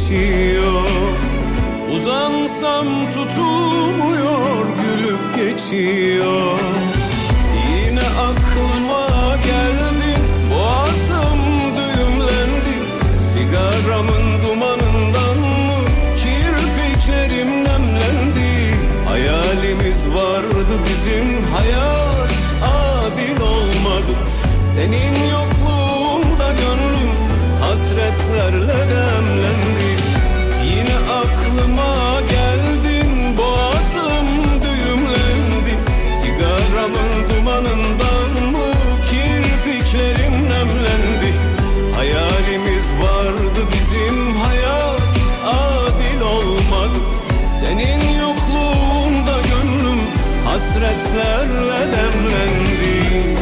geçiyor. Uzansam tutulmuyor, gülüp geçiyor. Yine aklıma geldin, boğazım düğümlendi. Sigaramın dumanından mı kirpiklerim nemlendi? Hayalimiz vardı bizim, hayat adil olmadı. Senin yokluğunda gönlüm hasretlerle demlendi. Yine aklıma geldin, boğazım düğümlendi. Sigaramın dumanından mı kirpiklerim nemlendi? Hayalimiz vardı bizim, hayat adil olmadı. Senin yokluğunda gönlüm hasretlerle demlendi.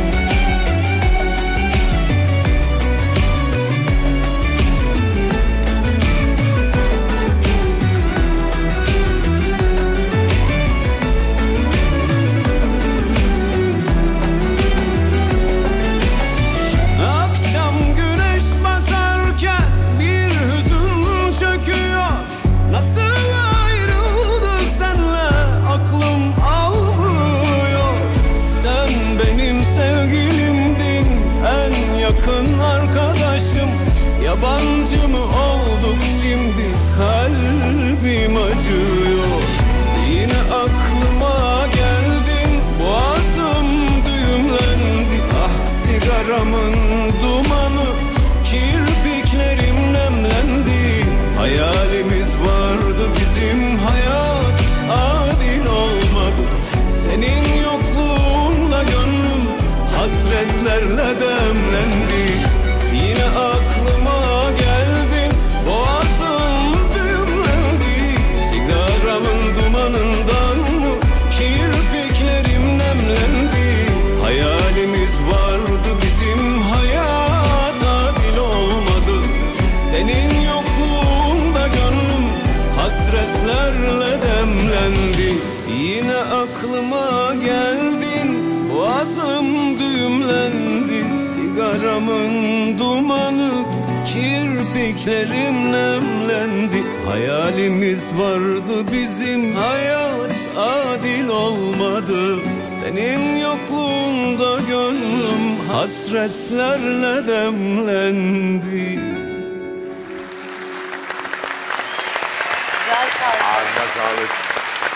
Yakın arkadaşım, yabancı mı olduk şimdi, kalbim acıyor. Yine aklıma geldin, boğazım düğümlendi. Ah sigaramın dumanı, kirpiklerim nemlendi. Hayalimiz vardı bizim, hayat adil olmadı. Senin yokluğunla gönlüm hasretlerle demlendi. Yine aklıma geldin, boğazım düğümlendi. Sigaramın dumanından mı kirpiklerim nemlendi? Hayalimiz vardı bizim, hayat adil olmadı. Senin yokluğunda gönlüm hasretlerle demlendi. Yine aklıma geldin, boğazım düğümlendi. Sigaramın dumanı, kirpiklerim nemlendi. Hayalimiz vardı bizim, hayat adil olmadı. Senin yokluğunda gönlüm hasretlerle demlendi. Ağzına sağlık.